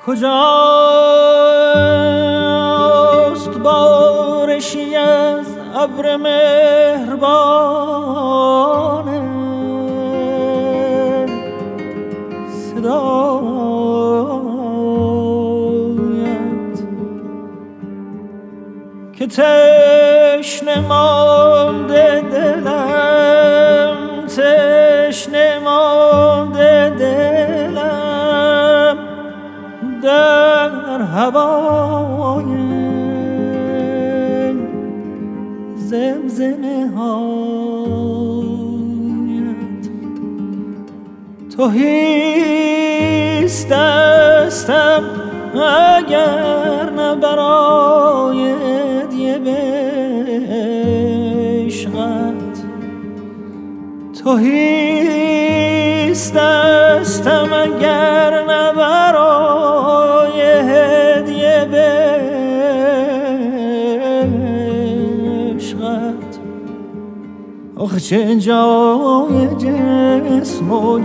کجاست بارشی از ابر مهربان صدایت که تشنه مانده دلم، تشنه مانده دلم در هوای زمزمه هایت. تهیست دستم اگر نه برای هدیه به عشقت، تهیست دستم اگر نه برای هدیه به عشقت. آخه چه جای جسم و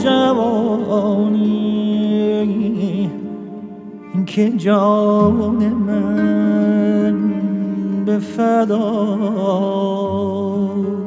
جوانی که جان من به فدایت.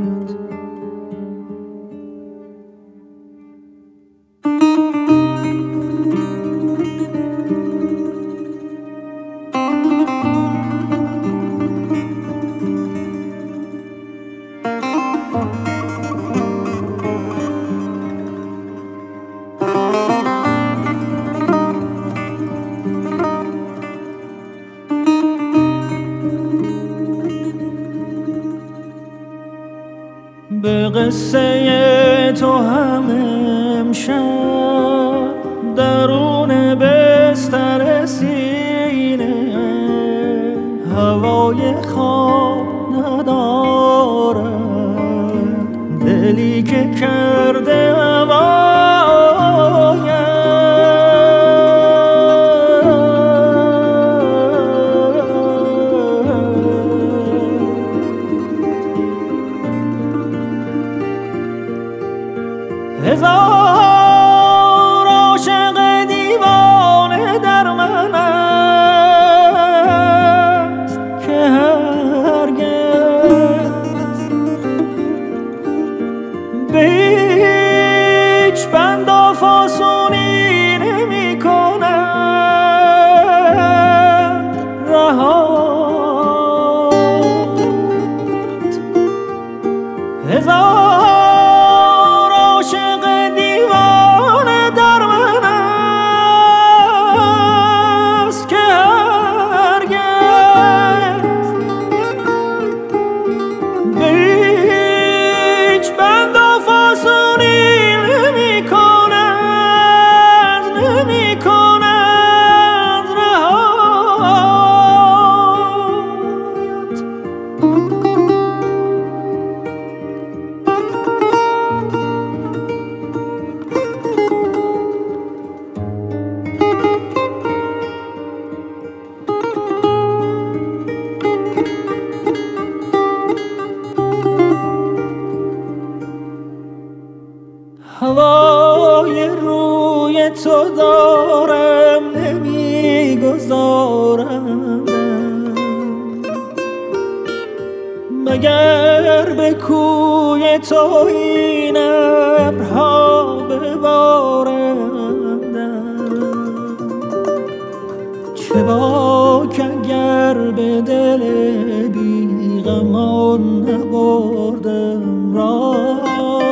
به قصه تو هم امشب درون بستر سینه هوای خواب ندارد، دلی که کرده هزار عاشق دیوانه در من است که هرگز به هیچ بند و فسونی نمی کند رهات. هزار هوای روی تو دارم نمیگذارم مگر به کوی تو این ابرها ببارم. چه باک اگر به دل بیغمان نبردم راه،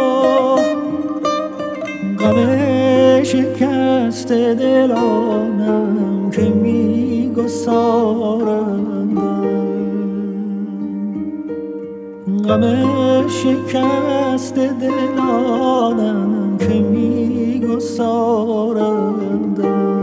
غم شکست دلانم که میگسارند، غم شکست دلانم که میگسارند.